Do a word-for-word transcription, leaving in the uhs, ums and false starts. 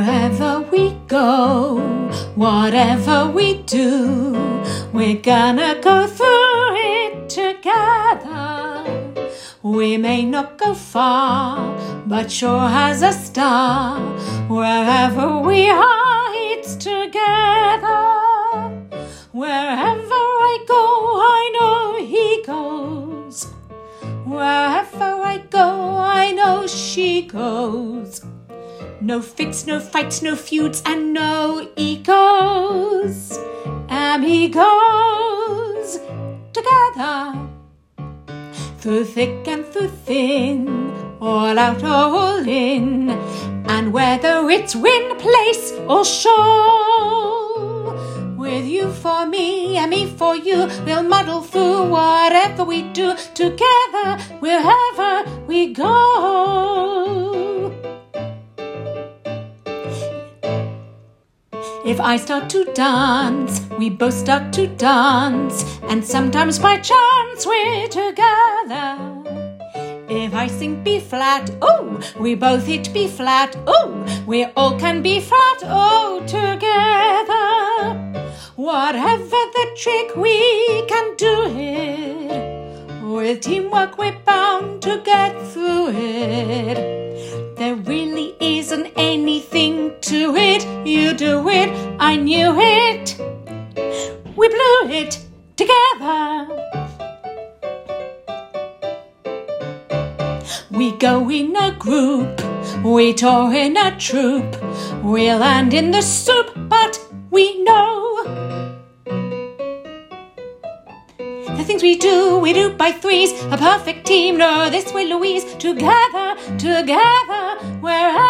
Wherever we go, whatever we do, we're gonna go through it together. We may not go far, but sure as a star. Wherever we are, it's together. Wherever I go, I know he goes. Wherever I go, I know she goes. No fits, no fights, no feuds, and no egos. Amigos together. Through thick and through thin, all out or all in. And whether it's wind, place, or shoal, with you for me and me for you, we'll muddle through whatever we do together, wherever we go. If I start to dance, we both start to dance, and sometimes by chance we're together. If I sing B flat, oh, we both hit B flat, oh, we all can be flat, oh, together. Whatever the trick, we can do it. With teamwork, we're bound to get through it. There really isn't anything to it. You do it, I knew it. We blew it together. We go in a group, we tour in a troop, we land in the soup, but we know the things we do, we do by threes, a perfect team. No, this way, Louise, together, together, wherever.